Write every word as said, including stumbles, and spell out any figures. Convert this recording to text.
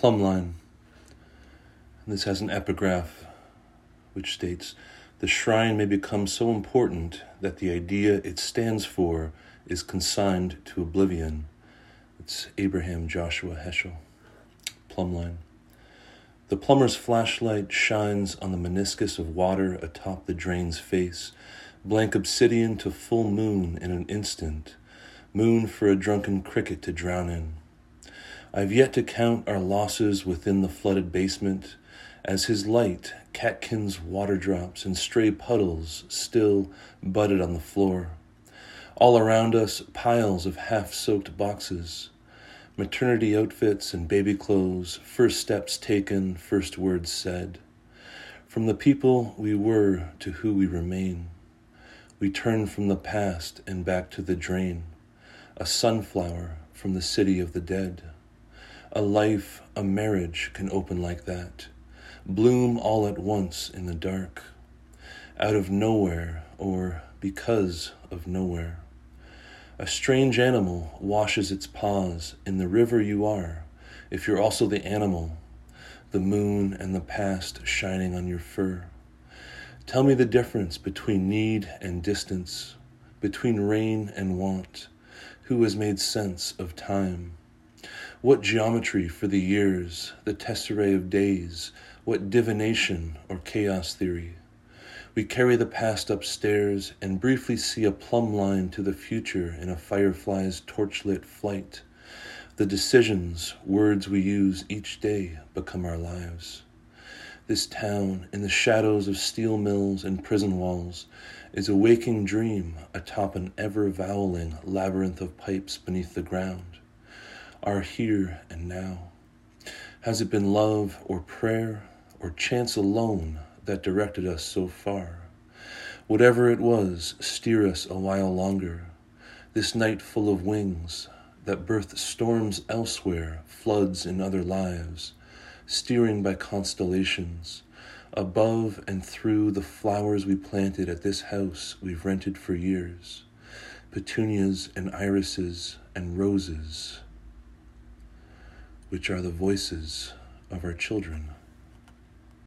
Plumb And this has an epigraph which states, "The shrine may become so important that the idea it stands for is consigned to oblivion." It's Abraham Joshua Heschel. Plumb The plumber's flashlight shines on the meniscus of water atop the drain's face, blank obsidian to full moon in an instant, moon for a drunken cricket to drown in. I've yet to count our losses within the flooded basement, as his light, catkins, water drops, and stray puddles still budded on the floor. All around us, piles of half-soaked boxes, maternity outfits and baby clothes, first steps taken, first words said. From the people we were to who we remain, we turn from the past and back to the drain, a sunflower from the city of the dead. A life, a marriage can open like that, bloom all at once in the dark, out of nowhere or because of nowhere. A strange animal washes its paws in the river you are, if you're also the animal, the moon and the past shining on your fur. Tell me the difference between need and distance, between rain and want. Who has made sense of time? What geometry for the years, the tesserae of days, what divination or chaos theory? We carry the past upstairs and briefly see a plumb line to the future in a firefly's torchlit flight. The decisions, words we use each day become our lives. This town, in the shadows of steel mills and prison walls, is a waking dream atop an ever-voweling labyrinth of pipes beneath the ground. Our here and now. Has it been love or prayer or chance alone that directed us so far? Whatever it was, steer us a while longer. This night full of wings that birthed storms elsewhere, floods in other lives, steering by constellations, above and through the flowers we planted at this house we've rented for years, petunias and irises and roses, which are the voices of our children.